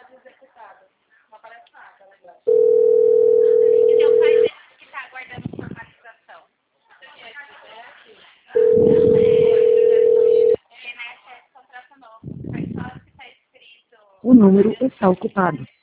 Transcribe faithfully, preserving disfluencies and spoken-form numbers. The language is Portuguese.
Então faz esse que está aguardando formalização. I N S S contrato novo. Faz só o que está escrito. O número está ocupado.